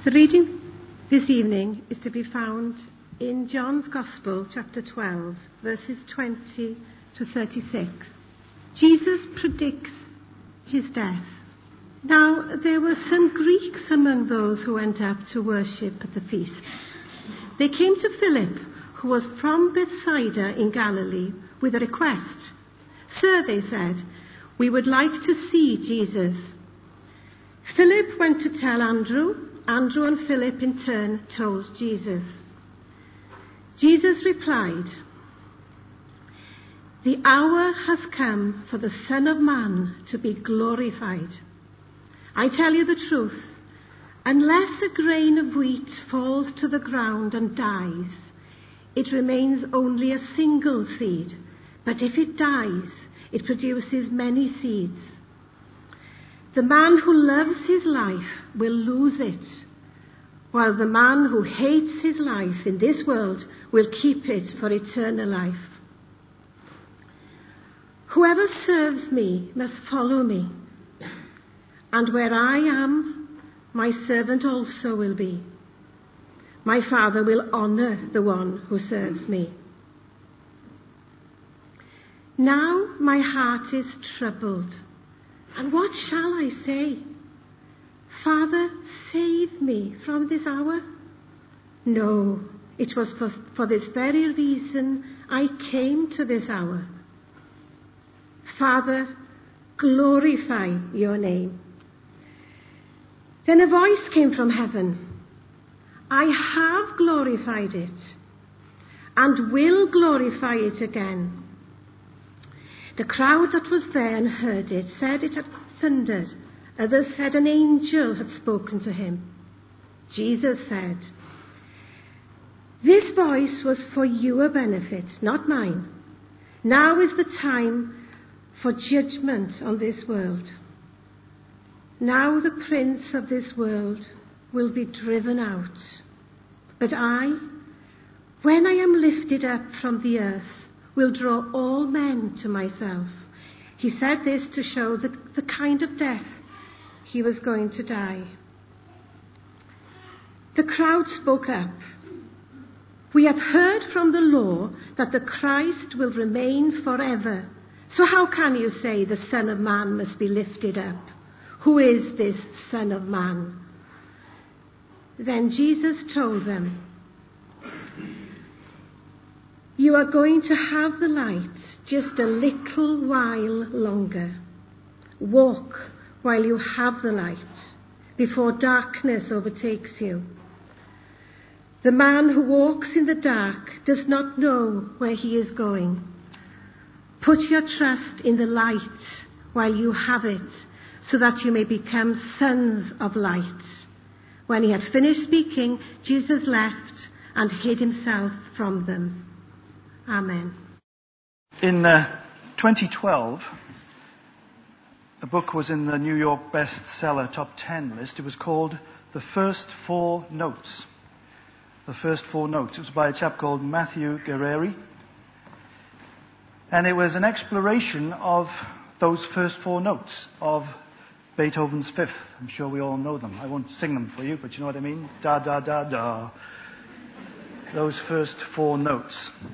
The reading this evening is to be found in John's Gospel, chapter 12, verses 20 to 36. Jesus predicts his death. Now, there were some Greeks among those who went up to worship at the feast. They came to Philip, who was from Bethsaida in Galilee, with a request. "Sir," they said, "we would like to see Jesus." Philip went to tell Andrew. Andrew and Philip in turn told Jesus. Jesus replied, "The hour has come for the Son of Man to be glorified. I tell you the truth, unless a grain of wheat falls to the ground and dies, it remains only a single seed, but if it dies, it produces many seeds. The man who loves his life will lose it, while the man who hates his life in this world will keep it for eternal life. Whoever serves me must follow me, and where I am, my servant also will be. My Father will honor the one who serves me. Now my heart is troubled, and what shall I say? Father, save me from this hour? No, it was for this very reason I came to this hour. Father, glorify your name." Then a voice came from heaven. "I have glorified it, and will glorify it again." The crowd that was there and heard it said it had thundered. Others said an angel had spoken to him. Jesus said, "This voice was for your benefit, not mine. Now is the time for judgment on this world. Now the prince of this world will be driven out. But I, when I am lifted up from the earth, will draw all men to myself." He said this to show the kind of death he was going to die. The crowd spoke up. "We have heard from the law that the Christ will remain forever. So how can you say the Son of Man must be lifted up? Who is this Son of Man?" Then Jesus told them, "You are going to have the light just a little while longer. Walk while you have the light, before darkness overtakes you. The man who walks in the dark does not know where he is going. Put your trust in the light while you have it, so that you may become sons of light." When he had finished speaking, Jesus left and hid himself from them. Amen. In 2012, a book was in the New York bestseller top 10 list. It was called The First Four Notes. The First Four Notes. It was by a chap called Matthew Guerrieri. And it was an exploration of those first four notes of Beethoven's Fifth. I'm sure we all know them. I won't sing them for you, but you know what I mean? Da, da, da, da. Those first four notes.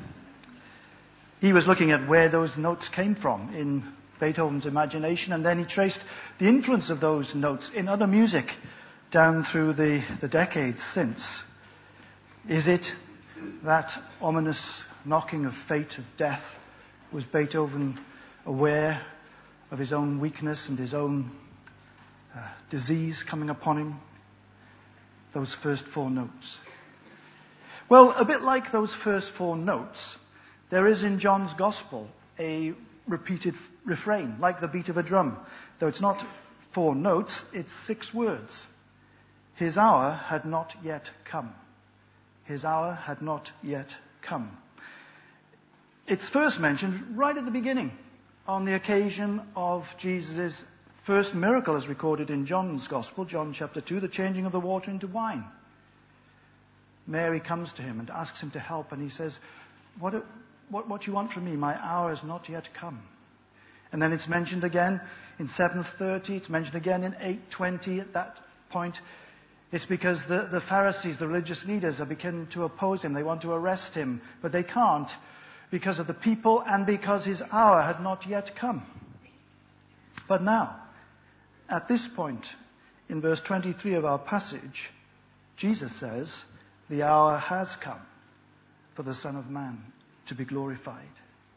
He was looking at where those notes came from in Beethoven's imagination, and then he traced the influence of those notes in other music down through the decades since. Is it that ominous knocking of fate, of death? Was Beethoven aware of his own weakness and his own disease coming upon him? Those first four notes. Well, a bit like those first four notes, there is in John's Gospel a repeated refrain, like the beat of a drum. Though it's not four notes, it's 6 words. His hour had not yet come. His hour had not yet come. It's first mentioned right at the beginning, on the occasion of Jesus' first miracle as recorded in John's Gospel, John chapter 2, the changing of the water into wine. Mary comes to him and asks him to help, and he says, what do you want from me? My hour has not yet come. And then it's mentioned again in 7:30, it's mentioned again in 8:20. At that point, It's because the Pharisees, the religious leaders, are beginning to oppose him. They want to arrest him, but they can't because of the people and because his hour had not yet come. But now, at this point, in verse 23 of our passage, Jesus says, the hour has come for the Son of Man to be glorified.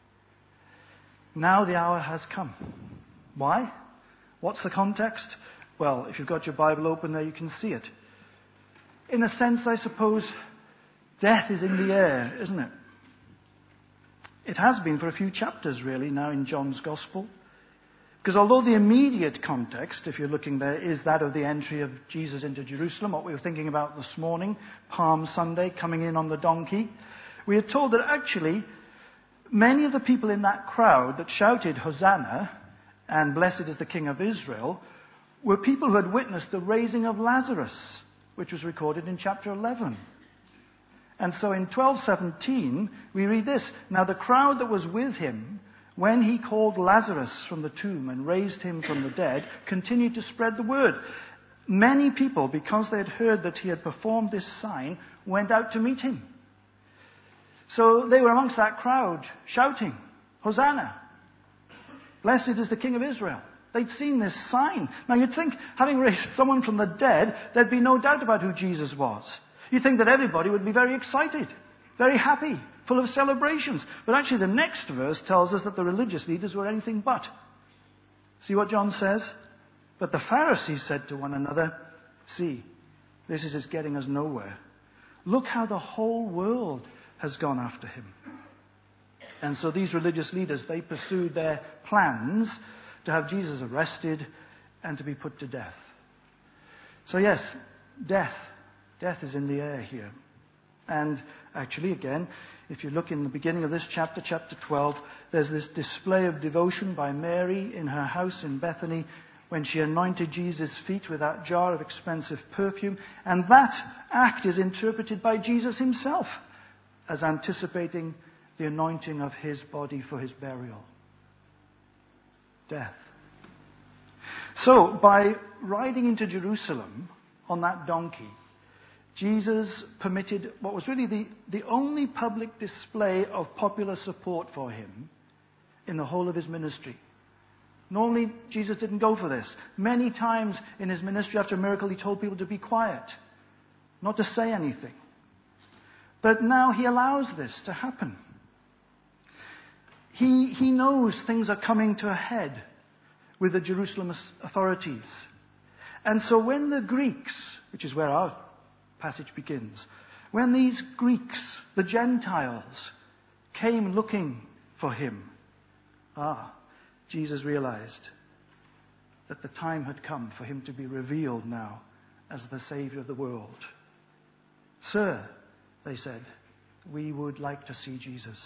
Now the hour has come. Why? What's the context? Well, if you've got your Bible open there, you can see it. In a sense, I suppose, death is in the air, isn't it? It has been for a few chapters, really, now in John's Gospel. Because although the immediate context, if you're looking there, is that of the entry of Jesus into Jerusalem, what we were thinking about this morning, Palm Sunday, coming in on the donkey, we are told that actually many of the people in that crowd that shouted, Hosanna, and blessed is the King of Israel, were people who had witnessed the raising of Lazarus, which was recorded in chapter 11. And so in 12:17, we read this, now the crowd that was with him, when he called Lazarus from the tomb and raised him from the dead, continued to spread the word. Many people, because they had heard that he had performed this sign, went out to meet him. So they were amongst that crowd shouting, Hosanna! Blessed is the King of Israel. They'd seen this sign. Now you'd think, having raised someone from the dead, there'd be no doubt about who Jesus was. You'd think that everybody would be very excited, very happy, full of celebrations. But actually the next verse tells us that the religious leaders were anything but. See what John says? But the Pharisees said to one another, see, this is getting us nowhere. Look how the whole world has gone after him. And so these religious leaders, they pursued their plans to have Jesus arrested and to be put to death. So yes, death is in the air here. And actually, again, if you look in the beginning of this chapter, chapter 12, there's this display of devotion by Mary in her house in Bethany when she anointed Jesus' feet with that jar of expensive perfume. And that act is interpreted by Jesus himself as anticipating the anointing of his body for his burial. Death. So, by riding into Jerusalem on that donkey, Jesus permitted what was really the only public display of popular support for him in the whole of his ministry. Normally, Jesus didn't go for this. Many times in his ministry after a miracle, he told people to be quiet, not to say anything. But now he allows this to happen. He knows things are coming to a head with the Jerusalem authorities. And so when the Greeks, which is where our passage begins, when these Greeks, the Gentiles, came looking for him, Jesus realized that the time had come for him to be revealed now as the Savior of the world. Sir, they said, we would like to see Jesus.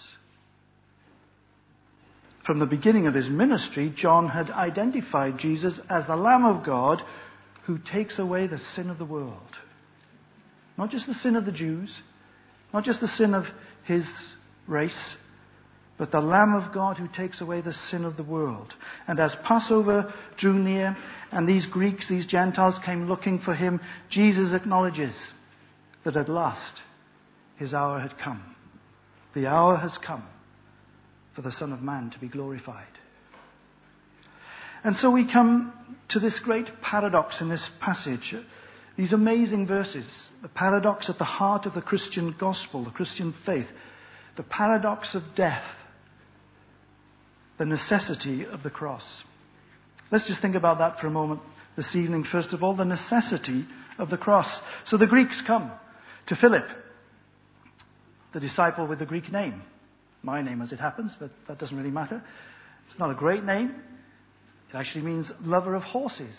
From the beginning of his ministry, John had identified Jesus as the Lamb of God who takes away the sin of the world. Not just the sin of the Jews, not just the sin of his race, but the Lamb of God who takes away the sin of the world. And as Passover drew near and these Greeks, these Gentiles came looking for him, Jesus acknowledges that at last his hour had come. The hour has come for the Son of Man to be glorified. And so we come to this great paradox in this passage. These amazing verses, the paradox at the heart of the Christian gospel, the Christian faith, the paradox of death, the necessity of the cross. Let's just think about that for a moment this evening. First of all, the necessity of the cross. So the Greeks come to Philip, the disciple with the Greek name. My name as it happens, but that doesn't really matter. It's not a great name. It actually means lover of horses.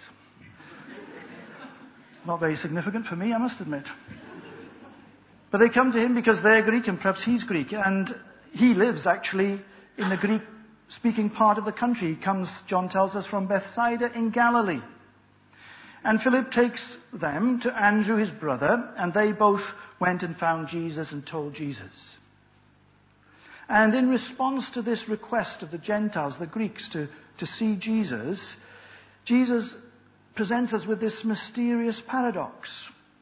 Not very significant for me, I must admit. But they come to him because they're Greek and perhaps he's Greek. And he lives actually in the Greek-speaking part of the country. He comes, John tells us, from Bethsaida in Galilee. And Philip takes them to Andrew, his brother, and they both went and found Jesus and told Jesus. And in response to this request of the Gentiles, the Greeks, to see Jesus, Jesus presents us with this mysterious paradox.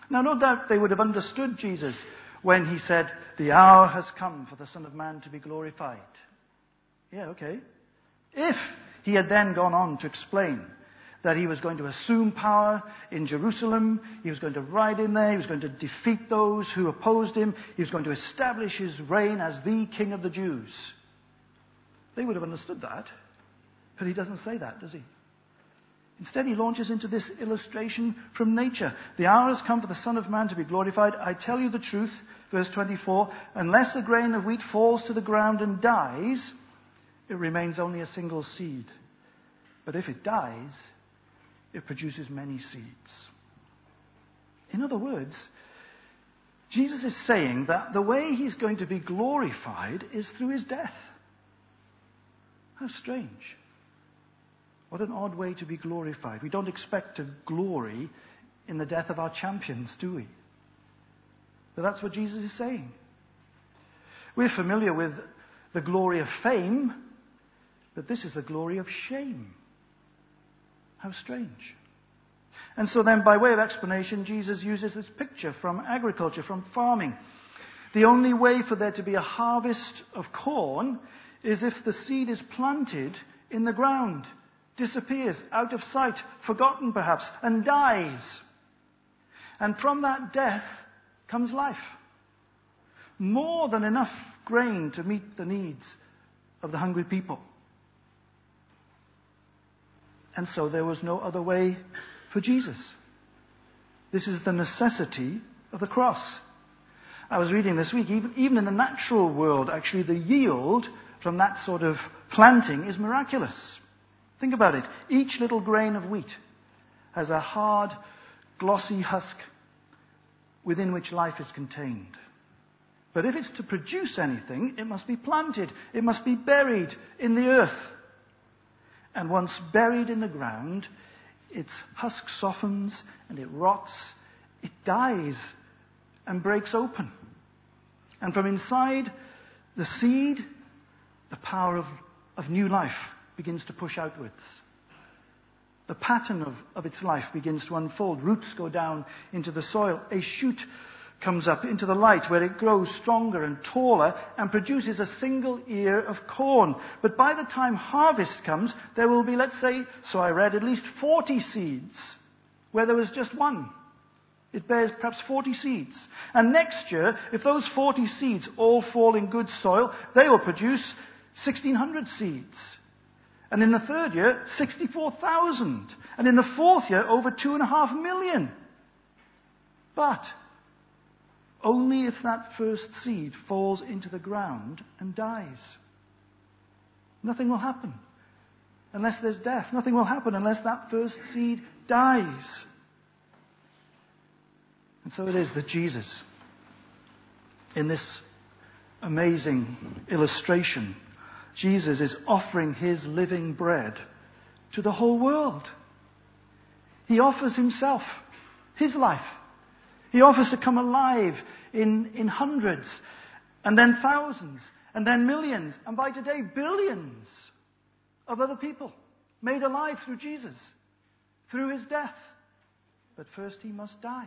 Now, no doubt they would have understood Jesus when he said, "The hour has come for the Son of Man to be glorified." Yeah, okay. If he had then gone on to explain that he was going to assume power in Jerusalem, he was going to ride in there, he was going to defeat those who opposed him, he was going to establish his reign as the King of the Jews, they would have understood that. But he doesn't say that, does he? Instead, he launches into this illustration from nature. "The hour has come for the Son of Man to be glorified. I tell you the truth," verse 24, "unless a grain of wheat falls to the ground and dies, it remains only a single seed. But if it dies, it produces many seeds." In other words, Jesus is saying that the way he's going to be glorified is through his death. How strange. What an odd way to be glorified. We don't expect to glory in the death of our champions, do we? But that's what Jesus is saying. We're familiar with the glory of fame, but this is the glory of shame. How strange. And so then, by way of explanation, Jesus uses this picture from agriculture, from farming. The only way for there to be a harvest of corn is if the seed is planted in the ground, disappears out of sight, forgotten perhaps, and dies. And from that death comes life. More than enough grain to meet the needs of the hungry people. And so there was no other way for Jesus. This is the necessity of the cross. I was reading this week, even in the natural world, actually the yield from that sort of planting is miraculous. Think about it. Each little grain of wheat has a hard, glossy husk within which life is contained. But if it's to produce anything, it must be planted. It must be buried in the earth. And once buried in the ground, its husk softens and it rots. It dies and breaks open. And from inside the seed, the power of new life begins to push outwards. The pattern of its life begins to unfold. Roots go down into the soil. A shoot comes up into the light where it grows stronger and taller and produces a single ear of corn. But by the time harvest comes, there will be, let's say, so I read, at least 40 seeds where there was just one. It bears perhaps 40 seeds. And next year, if those 40 seeds all fall in good soil, they will produce 1,600 seeds. And in the third year, 64,000. And in the fourth year, over 2.5 million. But only if that first seed falls into the ground and dies. Nothing will happen unless there's death. Nothing will happen unless that first seed dies. And so it is that Jesus, in this amazing illustration, Jesus is offering his living bread to the whole world. He offers himself, his life. He offers to come alive in hundreds, and then thousands, and then millions, and by today, billions of other people made alive through Jesus, through his death. But first he must die.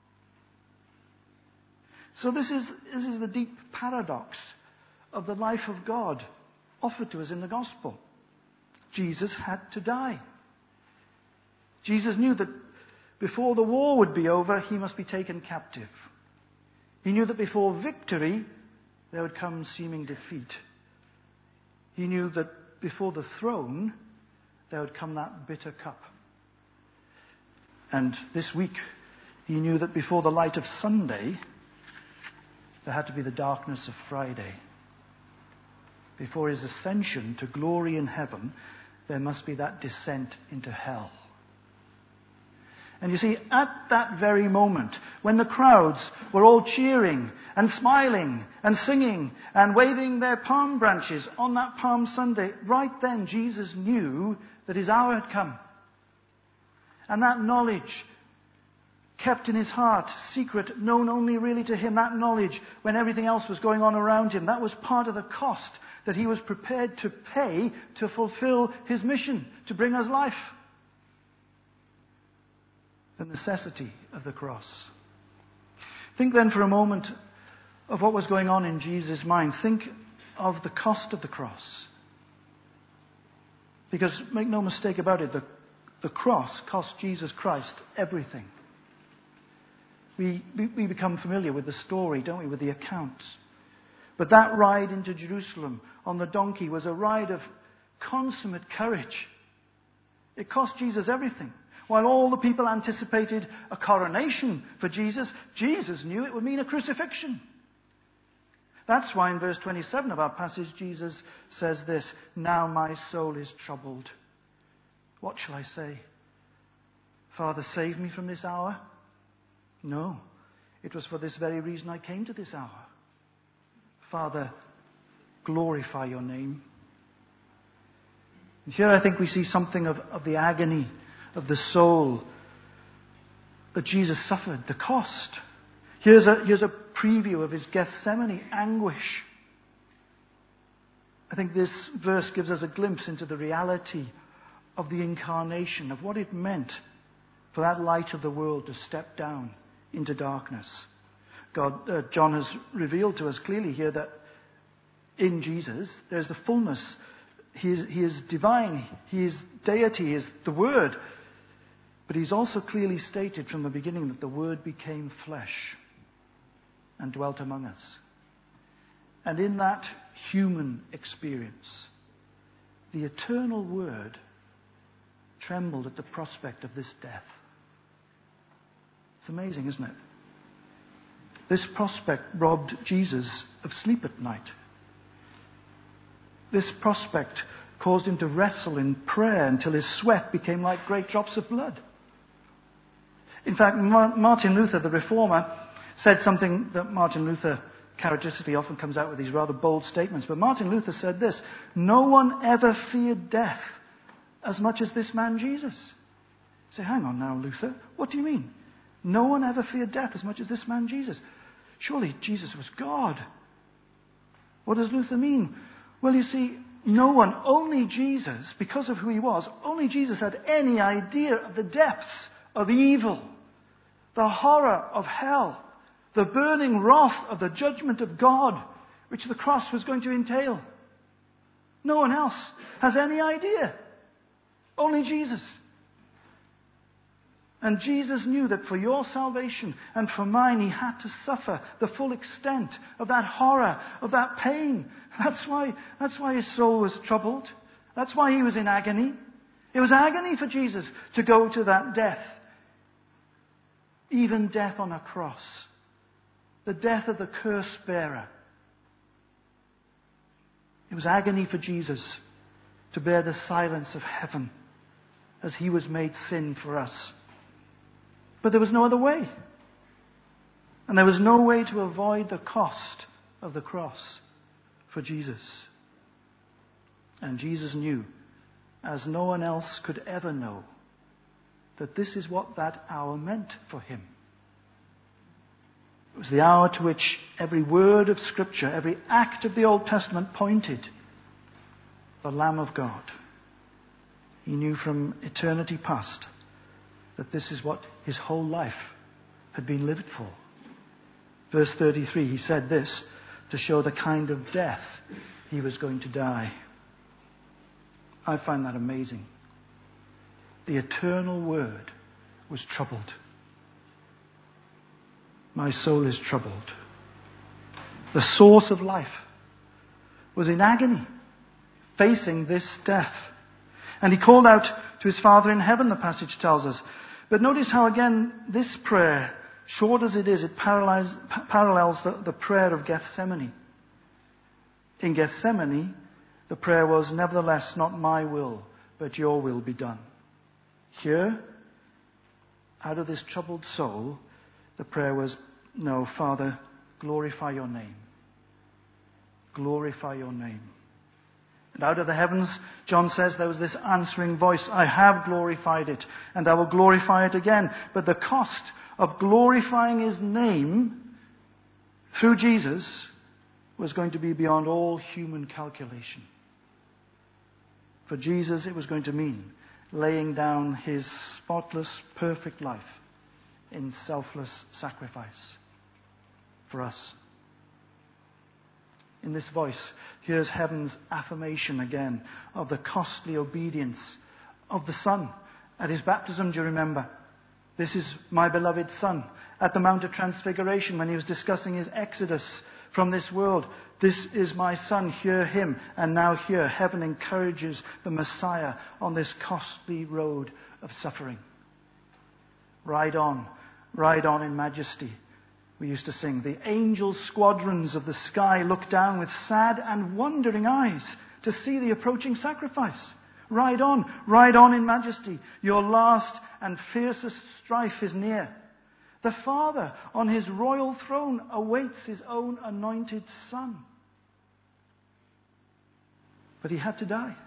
So this is the deep paradox of the life of God offered to us in the gospel. Jesus had to die. Jesus knew that before the war would be over, he must be taken captive. He knew that before victory, there would come seeming defeat. He knew that before the throne, there would come that bitter cup. And this week, he knew that before the light of Sunday, there had to be the darkness of Friday. Before his ascension to glory in heaven, there must be that descent into hell. And you see, at that very moment, when the crowds were all cheering and smiling and singing and waving their palm branches on that Palm Sunday, right then Jesus knew that his hour had come. And that knowledge, kept in his heart, secret, known only really to him, that knowledge, when everything else was going on around him, that was part of the cost that he was prepared to pay to fulfill his mission, to bring us life. The necessity of the cross. Think then for a moment of what was going on in Jesus' mind. Think of the cost of the cross. Because make no mistake about it, the cross cost Jesus Christ everything. We become familiar with the story, don't we, with the accounts. But that ride into Jerusalem on the donkey was a ride of consummate courage. It cost Jesus everything. While all the people anticipated a coronation for Jesus, Jesus knew it would mean a crucifixion. That's why in verse 27 of our passage, Jesus says this, "Now my soul is troubled. What shall I say? Father, save me from this hour? No, it was for this very reason I came to this hour. Father, glorify your name." And here I think we see something of the agony of the soul that Jesus suffered, the cost. Here's a preview of his Gethsemane anguish. I think this verse gives us a glimpse into the reality of the incarnation, of what it meant for that light of the world to step down into darkness. John has revealed to us clearly here that in Jesus there's the fullness. He is divine. He is deity. He is the Word. But he's also clearly stated from the beginning that the Word became flesh and dwelt among us. And in that human experience, the eternal Word trembled at the prospect of this death. It's amazing, isn't it? This prospect robbed Jesus of sleep at night. This prospect caused him to wrestle in prayer until his sweat became like great drops of blood. In fact, Martin Luther, the reformer, said something that Martin Luther characteristically often comes out with these rather bold statements. But Martin Luther said this, "No one ever feared death as much as this man Jesus." You say, hang on now, Luther, what do you mean? No one ever feared death as much as this man Jesus. Surely Jesus was God. What does Luther mean? Well, you see, no one, only Jesus, because of who he was, only Jesus had any idea of the depths of evil, the horror of hell, the burning wrath of the judgment of God, which the cross was going to entail. No one else has any idea. Only Jesus. And Jesus knew that for your salvation and for mine, he had to suffer the full extent of that horror, of that pain. That's why his soul was troubled. That's why he was in agony. It was agony for Jesus to go to that death. Even death on a cross. The death of the curse bearer. It was agony for Jesus to bear the silence of heaven as he was made sin for us. But there was no other way. And there was no way to avoid the cost of the cross for Jesus. And Jesus knew, as no one else could ever know, that this is what that hour meant for him. It was the hour to which every word of Scripture, every act of the Old Testament pointed. The Lamb of God. He knew from eternity past that this is what his whole life had been lived for. Verse 33, he said this to show the kind of death he was going to die. I find that amazing. The eternal Word was troubled. My soul is troubled. The source of life was in agony, facing this death. And he called out to his Father in heaven, the passage tells us. But notice how, again, this prayer, short as it is, it parallels the prayer of Gethsemane. In Gethsemane, the prayer was, "Nevertheless, not my will, but your will be done." Here, out of this troubled soul, the prayer was, "No, Father, glorify your name. Glorify your name." And out of the heavens, John says, there was this answering voice, "I have glorified it, and I will glorify it again." But the cost of glorifying his name through Jesus was going to be beyond all human calculation. For Jesus, it was going to mean laying down his spotless, perfect life in selfless sacrifice. for us. In this voice, here's heaven's affirmation again of the costly obedience of the Son. At his baptism, do you remember? This is my beloved Son. At the Mount of Transfiguration, when he was discussing his exodus from this world, this is my Son, hear him. And now here, heaven encourages the Messiah on this costly road of suffering. Ride on in majesty. We used to sing, the angel squadrons of the sky look down with sad and wondering eyes to see the approaching sacrifice. Ride on in majesty. Your last and fiercest strife is near. The Father on his royal throne awaits his own anointed Son. But he had to die.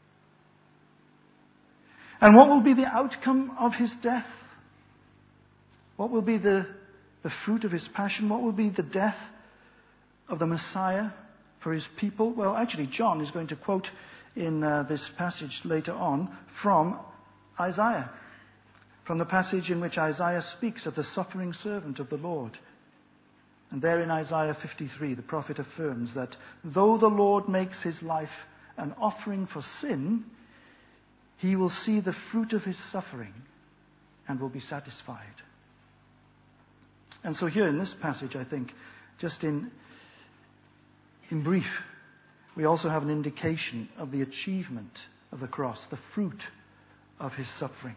And what will be the outcome of his death? What will be the fruit of his passion? What will be the death of the Messiah for his people? Well, actually, John is going to quote in this passage later on from Isaiah, from the passage in which Isaiah speaks of the suffering servant of the Lord. And there in Isaiah 53, the prophet affirms that though the Lord makes his life an offering for sin, he will see the fruit of his suffering and will be satisfied. And so here in this passage, I think, just in brief, we also have an indication of the achievement of the cross, the fruit of his sufferings.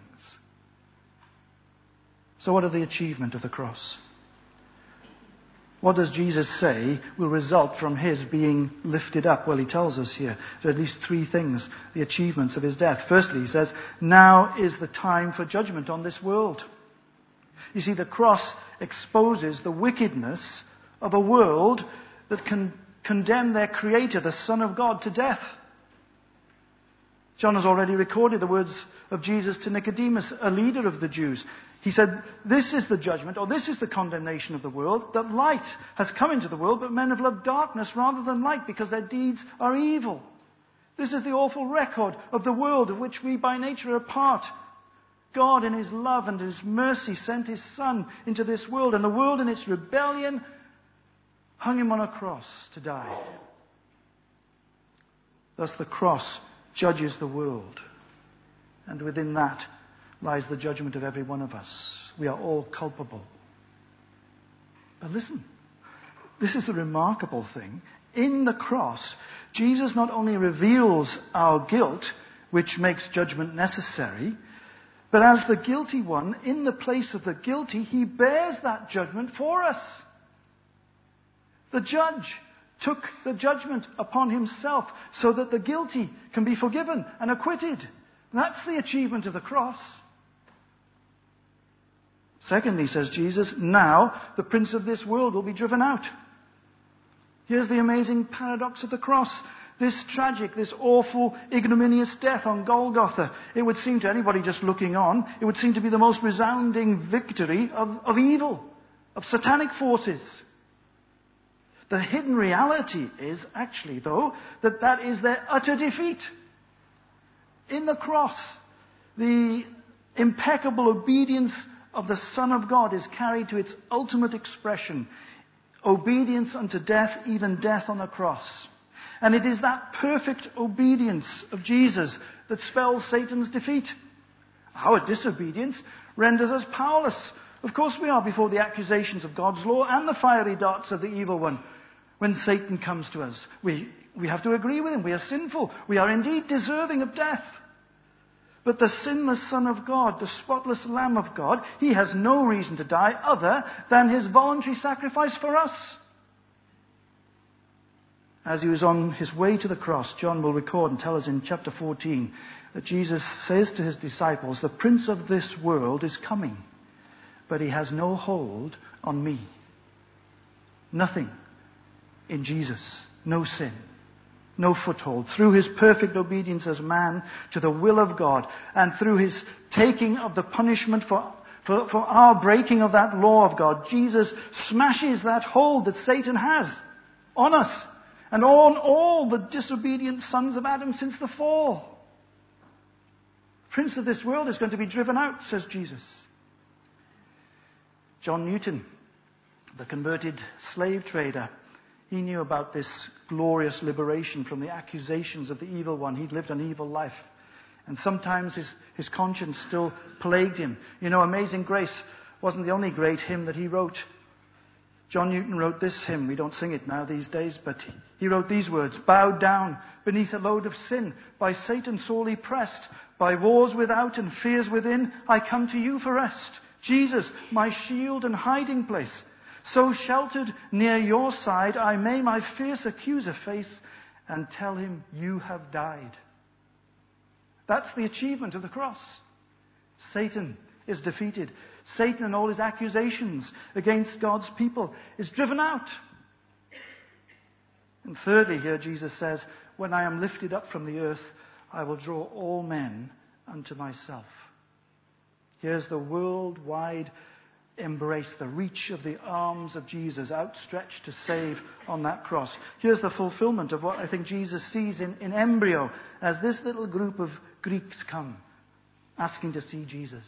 So what are the achievement of the cross? What does Jesus say will result from his being lifted up? Well, he tells us here there are at least three things, the achievements of his death. Firstly, he says, now is the time for judgment on this world. You see, the cross exposes the wickedness of a world that can condemn their Creator, the Son of God, to death. John has already recorded the words of Jesus to Nicodemus, a leader of the Jews. He said, this is the judgment, or this is the condemnation of the world, that light has come into the world, but men have loved darkness rather than light because their deeds are evil. This is the awful record of the world of which we by nature are part. God in his love and his mercy sent his Son into this world, and the world in its rebellion hung him on a cross to die. Thus the cross judges the world, and within that lies the judgment of every one of us. We are all culpable. But listen, this is the remarkable thing. In the cross, Jesus not only reveals our guilt, which makes judgment necessary, but as the guilty one, in the place of the guilty, he bears that judgment for us. The judge took the judgment upon himself so that the guilty can be forgiven and acquitted. That's the achievement of the cross. Secondly, says Jesus, now the prince of this world will be driven out. Here's the amazing paradox of the cross. This tragic, this awful, ignominious death on Golgotha, it would seem to anybody just looking on, it would seem to be the most resounding victory of evil, of satanic forces. The hidden reality is actually, though, that is their utter defeat. In the cross, the impeccable obedience of the Son of God is carried to its ultimate expression. Obedience unto death, even death on a cross. And it is that perfect obedience of Jesus that spells Satan's defeat. Our disobedience renders us powerless. Of course we are before the accusations of God's law and the fiery darts of the evil one. When Satan comes to us, we have to agree with him. We are sinful. We are indeed deserving of death. But the sinless Son of God, the spotless Lamb of God, he has no reason to die other than his voluntary sacrifice for us. As he was on his way to the cross, John will record and tell us in chapter 14 that Jesus says to his disciples, the prince of this world is coming, but he has no hold on me. Nothing in Jesus, no sin, no foothold. Through his perfect obedience as man to the will of God, and through his taking of the punishment for our breaking of that law of God, Jesus smashes that hold that Satan has on us and on all the disobedient sons of Adam since the fall. Prince of this world is going to be driven out, says Jesus. John Newton, the converted slave trader. He knew about this glorious liberation from the accusations of the evil one. He'd lived an evil life. And sometimes his conscience still plagued him. You know, Amazing Grace wasn't the only great hymn that he wrote. John Newton wrote this hymn. We don't sing it now these days, but he wrote these words: bowed down beneath a load of sin, by Satan sorely pressed, by wars without and fears within, I come to you for rest. Jesus, my shield and hiding place, so sheltered near your side, I may my fierce accuser face and tell him you have died. That's the achievement of the cross. Satan is defeated. Satan and all his accusations against God's people is driven out. And thirdly, here Jesus says, when I am lifted up from the earth, I will draw all men unto myself. Here's the worldwide embrace, the reach of the arms of Jesus outstretched to save on that cross. Here's the fulfillment of what I think Jesus sees in embryo as this little group of Greeks come asking to see Jesus.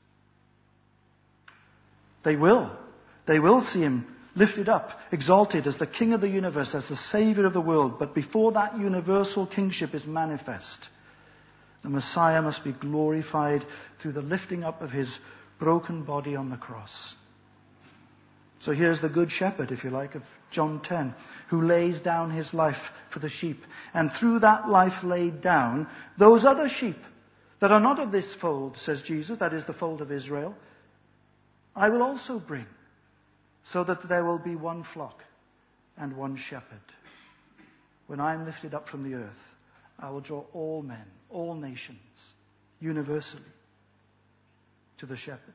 They will see him lifted up, exalted as the King of the universe, as the Savior of the world. But before that universal kingship is manifest, the Messiah must be glorified through the lifting up of his broken body on the cross. So here's the good shepherd, if you like, of John 10, who lays down his life for the sheep. And through that life laid down, those other sheep that are not of this fold, says Jesus, that is the fold of Israel, I will also bring, so that there will be one flock and one shepherd. When I am lifted up from the earth, I will draw all men, all nations, universally, to the shepherd.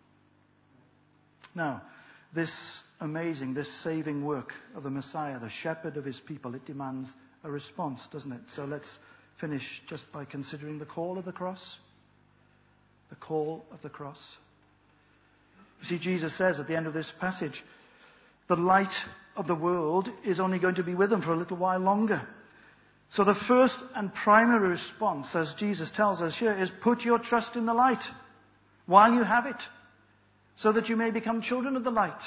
Now, this amazing, this saving work of the Messiah, the shepherd of his people, it demands a response, doesn't it? So let's finish just by considering the call of the cross. The call of the cross. You see, Jesus says at the end of this passage, the light of the world is only going to be with them for a little while longer. So the first and primary response, as Jesus tells us here, is put your trust in the light while you have it, so that you may become children of the light.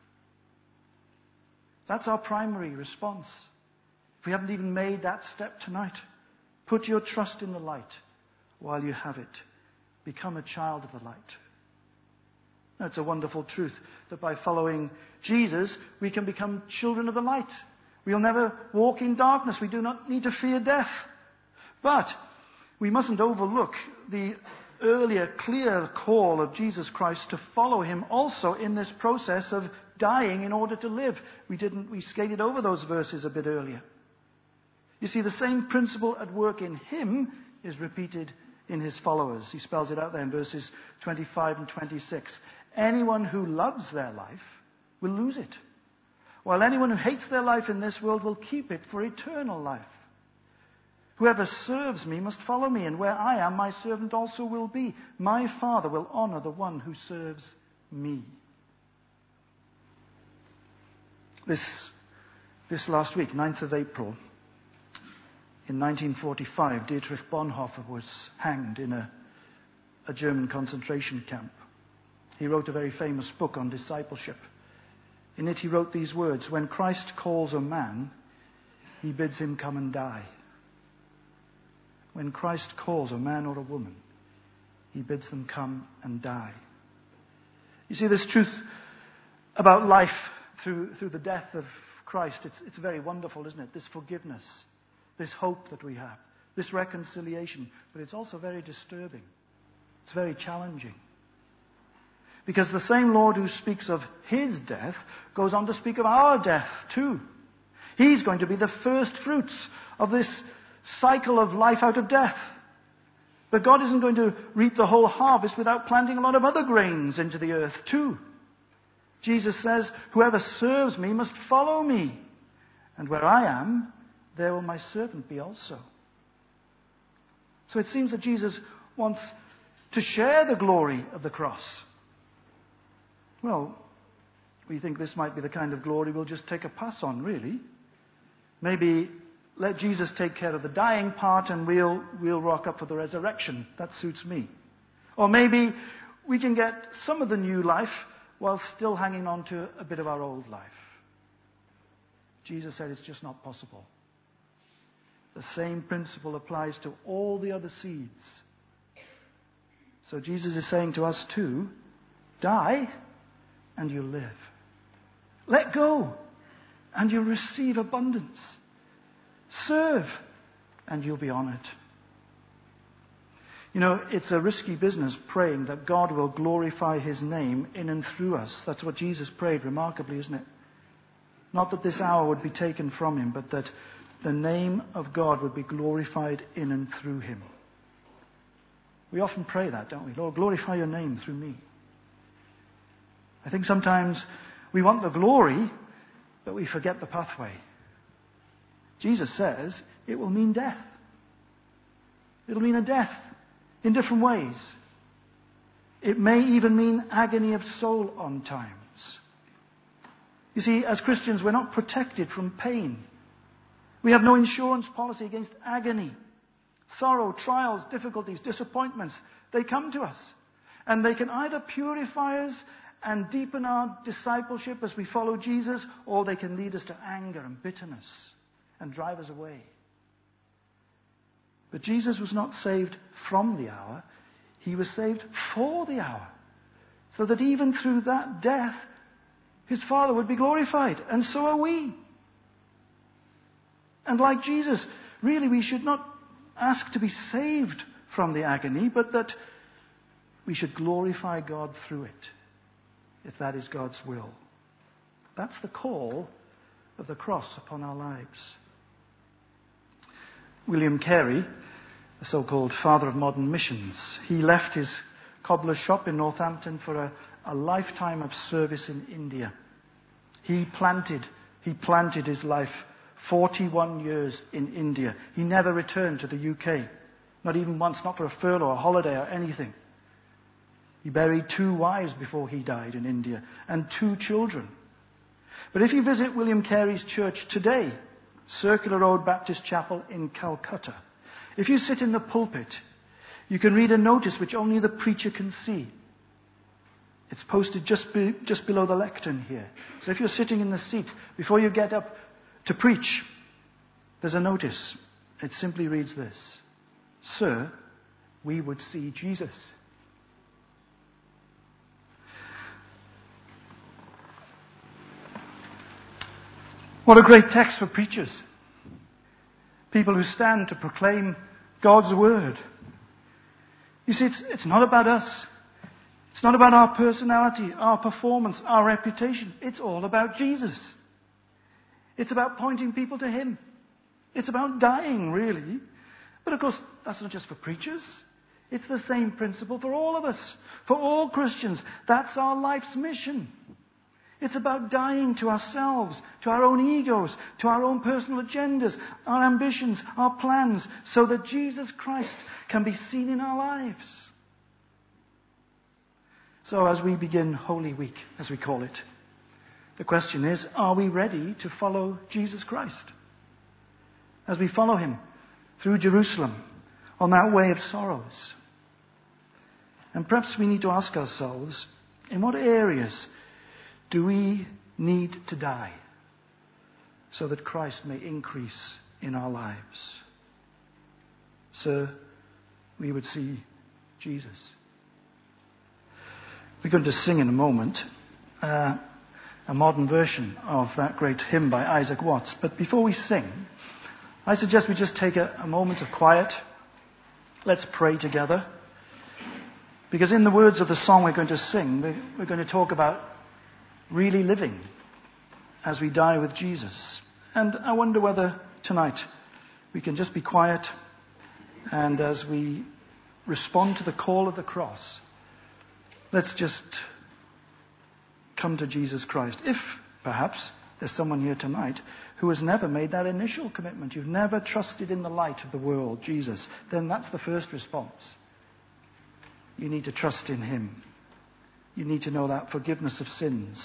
That's our primary response. If we haven't even made that step tonight, put your trust in the light while you have it. Become a child of the light. Now, it's a wonderful truth that by following Jesus, we can become children of the light. We'll never walk in darkness. We do not need to fear death. But we mustn't overlook the earlier clear call of Jesus Christ to follow him also in this process of dying in order to live. We skated over those verses a bit earlier. You see, the same principle at work in him is repeated in his followers. He spells it out there in verses 25 and 26. Anyone who loves their life will lose it, while anyone who hates their life in this world will keep it for eternal life. Whoever serves me must follow me, and where I am, my servant also will be. My Father will honor the one who serves me. This last week, 9th of April, in 1945, Dietrich Bonhoeffer was hanged in a German concentration camp. He wrote a very famous book on discipleship. In it he wrote these words: when Christ calls a man, he bids him come and die. When Christ calls a man or a woman, he bids them come and die. You see, this truth about life through the death of Christ, it's very wonderful, isn't it? This forgiveness, this hope that we have, this reconciliation. But it's also very disturbing. It's very challenging. Because the same Lord who speaks of his death goes on to speak of our death too. He's going to be the first fruits of this cycle of life out of death. But God isn't going to reap the whole harvest without planting a lot of other grains into the earth too. Jesus says, whoever serves me must follow me. And where I am, there will my servant be also. So it seems that Jesus wants to share the glory of the cross. Well, we think this might be the kind of glory we'll just take a pass on, really. Maybe let Jesus take care of the dying part and we'll rock up for the resurrection. That suits me. Or maybe we can get some of the new life while still hanging on to a bit of our old life. Jesus said it's just not possible. The same principle applies to all the other seeds. So Jesus is saying to us too, die and you'll live. Let go and you'll receive abundance. Serve and you'll be honored. You know, it's a risky business praying that God will glorify his name in and through us. That's what Jesus prayed remarkably, isn't it? Not that this hour would be taken from him, but that the name of God would be glorified in and through him. We often pray that, don't we? Lord, glorify your name through me. I think sometimes we want the glory, but we forget the pathway. Jesus says it will mean death. It'll mean a death in different ways. It may even mean agony of soul on times. You see, as Christians, we're not protected from pain. We have no insurance policy against agony. Sorrow, trials, difficulties, disappointments, they come to us. And they can either purify us and deepen our discipleship as we follow Jesus, or they can lead us to anger and bitterness and drive us away. But Jesus was not saved from the hour. He was saved for the hour. So that even through that death, his Father would be glorified. And so are we. And like Jesus, really we should not ask to be saved from the agony, but that we should glorify God through it, if that is God's will. That's the call of the cross upon our lives. William Carey, the so-called father of modern missions, he left his cobbler's shop in Northampton for a lifetime of service in India. He planted his life 41 years in India. He never returned to the UK. Not even once, not for a furlough, a holiday or anything. He buried 2 wives before he died in India and 2 children. But if you visit William Carey's church today, Circular Road Baptist Chapel in Calcutta, if you sit in the pulpit, you can read a notice which only the preacher can see. It's posted just below the lectern here. So if you're sitting in the seat, before you get up to preach, there's a notice. It simply reads this: Sir, we would see Jesus. What a great text for preachers. People who stand to proclaim God's word. You see, it's not about us. It's not about our personality, our performance, our reputation. It's all about Jesus. It's about pointing people to him. It's about dying, really. But of course, that's not just for preachers. It's the same principle for all of us, for all Christians. That's our life's mission. It's about dying to ourselves, to our own egos, to our own personal agendas, our ambitions, our plans, so that Jesus Christ can be seen in our lives. So as we begin Holy Week, as we call it, the question is, are we ready to follow Jesus Christ? As we follow him through Jerusalem on that way of sorrows. And perhaps we need to ask ourselves, in what areas do we need to die so that Christ may increase in our lives? Sir, we would see Jesus. We're going to sing in a moment a modern version of that great hymn by Isaac Watts. But before we sing, I suggest we just take a moment of quiet. Let's pray together. Because in the words of the song we're going to sing, we're going to talk about really living as we die with Jesus. And I wonder whether tonight we can just be quiet, and as we respond to the call of the cross, let's just come to Jesus Christ. If perhaps there's someone here tonight who has never made that initial commitment, you've never trusted in the light of the world, Jesus, then that's the first response. You need to trust in him. You need to know that forgiveness of sins.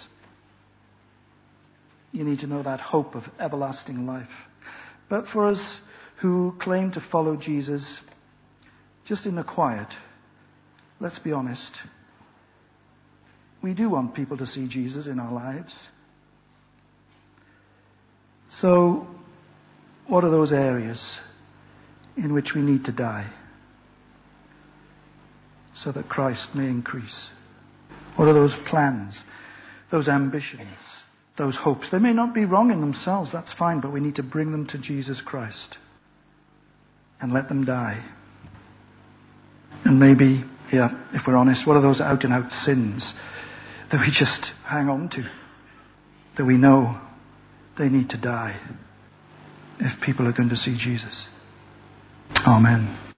You need to know that hope of everlasting life. But for us who claim to follow Jesus, just in the quiet, let's be honest. We do want people to see Jesus in our lives. So, what are those areas in which we need to die so that Christ may increase? What are those plans, those ambitions, those hopes? They may not be wrong in themselves, that's fine, but we need to bring them to Jesus Christ and let them die. And maybe, if we're honest, what are those out and out sins that we just hang on to, that we know they need to die if people are going to see Jesus? Amen.